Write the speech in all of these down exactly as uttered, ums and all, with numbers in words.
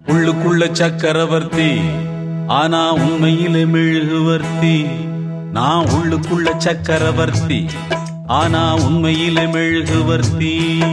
உள்ளுக்குள்ள சக்கரவர்த்தி ஆனா உண்மையிலே மெழுகுவர்த்தி. நான் உள்ளுக்குள்ள சக்கரவர்த்தி ஆனா உண்மையிலே மெழுகுவர்த்தி.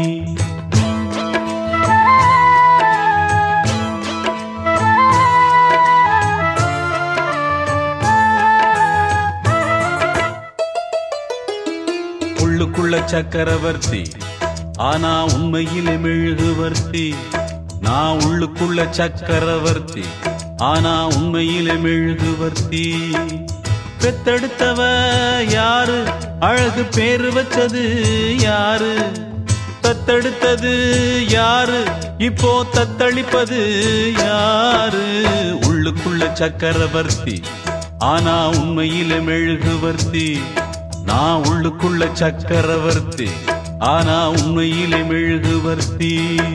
உள்ளுக்குள்ள சக்கரவர்த்தி ஆனா உண்மையிலே மெழுகுவர்த்தி. நான் உள்ளுக்குள்ள சக்கரவர்த்தி ஆனா உண்மையிலே மெழுகுவர்த்தி. பெத்தெடுத்தவ யாரு, அழகு பேரு வச்சது யாரு, தத்தெடுத்தது யாரு, இப்போ தத்தளிப்பது யாரு. உள்ளுக்குள்ள சக்கரவர்த்தி ஆனா உண்மையிலே மெழுகுவர்த்தி. நான் உள்ளுக்குள்ள சக்கரவர்த்தி ஆனா உண்மையிலே மெழுகுவர்த்தி.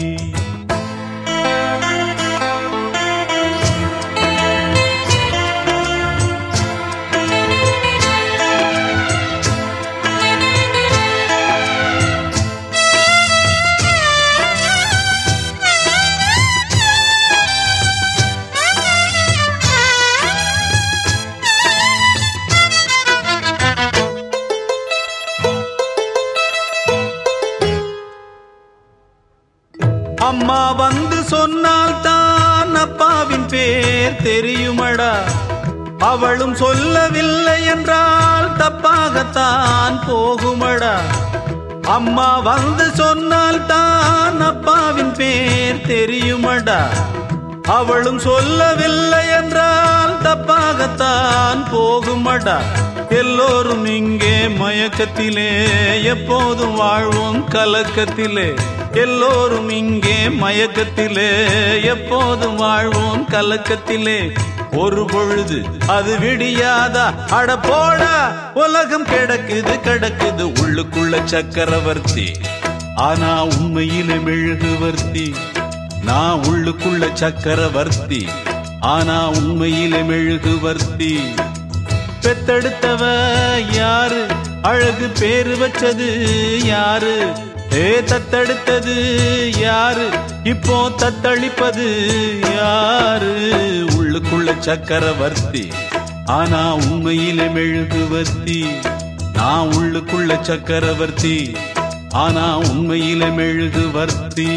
அம்மா வந்து சொன்னால் தான் அப்பாவின் பேர் தெரியுமடா. அவளும் சொல்லவில்லை என்றால் தப்பாகத்தான் போகுமடா. அம்மா வந்து சொன்னால் தான் அப்பாவின் பேர் தெரியுமடா. அவளும் சொல்லவில்லை என்றால் தப்பாகத்தான் போகுமடா. எல்லோரும் இங்கே மயக்கத்திலே எப்போதும் வாழ்வோம் கலக்கத்திலே. எல்லோரும் இங்கே மயக்கத்திலே எப்போதும் வாழ்வோம் கலக்கத்திலே. ஒரு பொழுது அது விடியாதா, அட போடா உலகம் கிடக்குது கிடக்குது. உள்ளுக்குள்ள சக்கரவர்த்தி ஆனா உண்மையிலே மெழுகுவர்த்தி. நான் உள்ளுக்குள்ள சக்கரவர்த்தி ஆனா உண்மையிலே மெழுகுவர்த்தி. பெத்தெடுத்தவ யாரு, அழகு பேரு வச்சது யாரு, ஏ தத்தெடுத்தது யாரு, இப்போ தத்தளிப்பது யாரு. உள்ளுக்குள்ள சக்கரவர்த்தி ஆனா உண்மையிலே மெழுகுவர்த்தி. நான் உள்ளுக்குள்ள சக்கரவர்த்தி ஆனா உண்மையிலே மெழுகுவர்த்தி.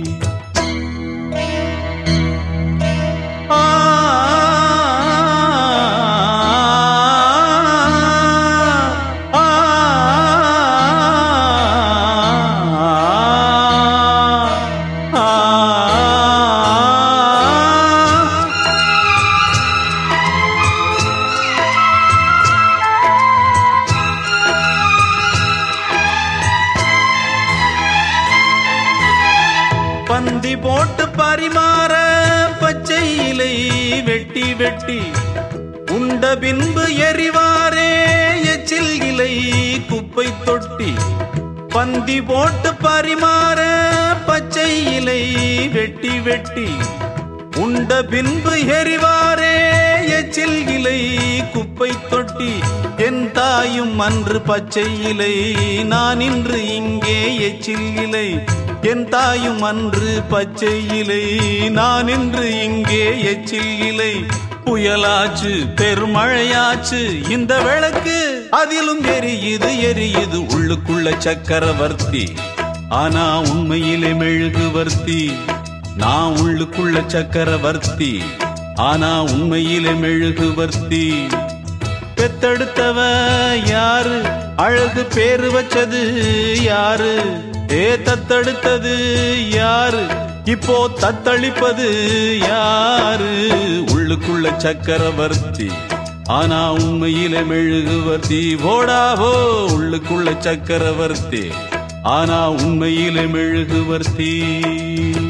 பந்தி போட்டு பரிமாற பச்சை இலை வெட்டி வெட்டி உண்ட பின்பு எரிவாரே எச்சில் இலை குப்பை தொட்டி. பந்தி போட்டு பரிமாற பச்சை இலை வெட்டி வெட்டி உண்ட பின்பு எரிவாரே எச்சில் இலை குப்பை தொட்டி. என் தாயும் அன்று பச்சை இலை, நான் இன்று இங்கே எச்சில் இலை. என் தாயும் அன்று பச்சை இலை, நான் இன்று இங்கே எச்சில் இலை. புயலாச்சு பெருமழையாச்சு இந்த விளக்கு அதிலும் எரியுது எரியுது. உள்ளுக்குள்ள சக்கரவர்த்தி ஆனா உண்மையிலே மெழுகுவர்த்தி. நான் உள்ளுக்குள்ள சக்கரவர்த்தி ஆனா உண்மையிலே மெழுகுவர்த்தி. பெத்தெடுத்தவ யாரு, அழகு பேரு வச்சது யாரு, ஏ தத்தெடுத்தது யாரு, இப்போ தத்தளிப்பது யாரு. உள்ளுக்குள்ள சக்கரவர்த்தி ஆனா உண்மையிலே மெழுகுவர்த்தி. போடாவோ உள்ளுக்குள்ள சக்கரவர்த்தி ஆனா உண்மையிலே மெழுகுவர்த்தி.